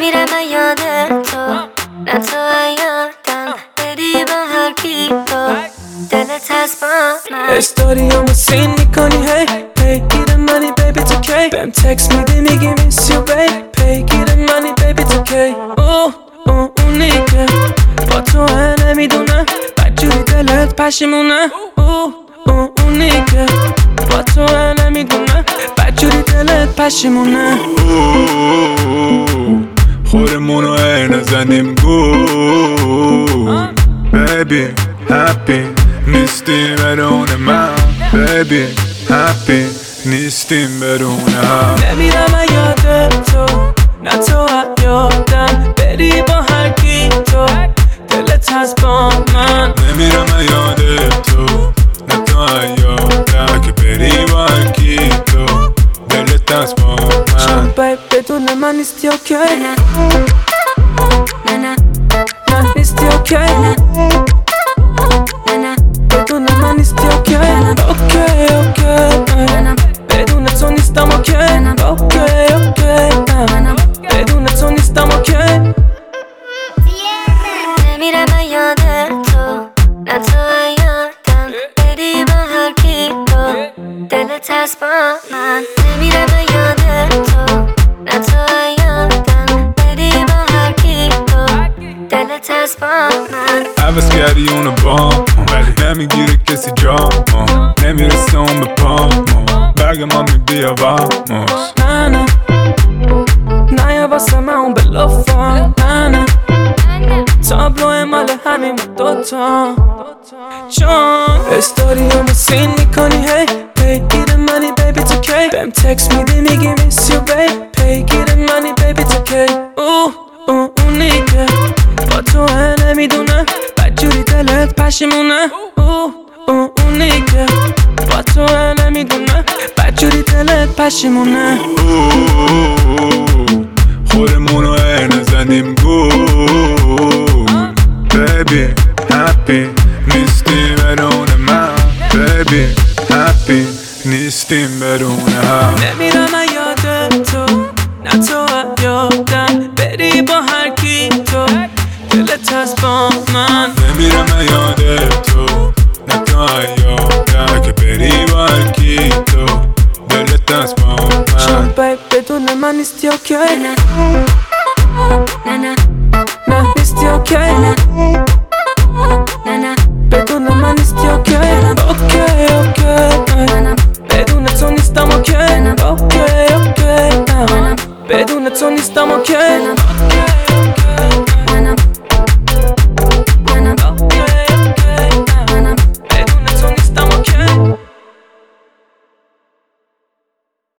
نمیرم یاد تو، نه تو یادم بری با هر کی تو دلت هست با من. استوریامو سین میکنی هی پیگیر منی بیبی تو کی بهم تکس میدی میگی میس یو بیب پیگیر منی بیبی تو کی اونی که با تو نمیدونه بدجوری دلت پشیمونه اونی که با تو نمیدونه بدجوری دلت پشیمونه. خورمونو نزنیم گول بیبی هپی نیستیم بدون من بیبی هپی نیستیم بدون هم. نمیرم یاد تو، نه تو یادم بری با هر کی تو دلت هست با من. نمیرم یاد تو، نه تو یادم که بری با هر کی تو دلت هست با من. چون بیب بدون من نیستی اوکی نه نیستی اوکی نه بدون من نیستی اوکی اوکی بدون تو نیستم اوکی بدون تو نیستم اوکی. نمیرم یاد تو، نه تو یادم بری با هر کی تو دلت هست با من. نمیرم یاد تو، نه تو یادم بری با هر کی تو دلت هست با من. عوض کردی اونو بام ولی نمیگیره کسی جام نمیرسه اون به پام برگ ما میبیا واموس. نه یا واسه من اون بلافم نه تابلو مال همین دوتا چون استوریامو سین میکنی هی پیگیر منی بیبی تو کی بهم تکس میدی میگی میس یو بیب پیگیر منی بیبی تو کی اونی که با تو نمیدونه بدجوری دلت پشیمونه اونی که با تو نمیدونه بدجوری دلت پشیمونه. خورمونو نزنیم گول بیبی هپی نیستیم بدون من بیبی هپی نیستیم بدون هم. نمیرم یاد تو، نه تو یادم بری با هر کی تو دلت هست با من. نمیرم یاد تو، نه تو یادم که بری با هر کی تو دلت هست با چون من. بیب بدون من نیستی اوکی نه نیستی اوکی بدون من نیستی اوکی بدون تو نیستم اوکی بدون تو نیستم اوکی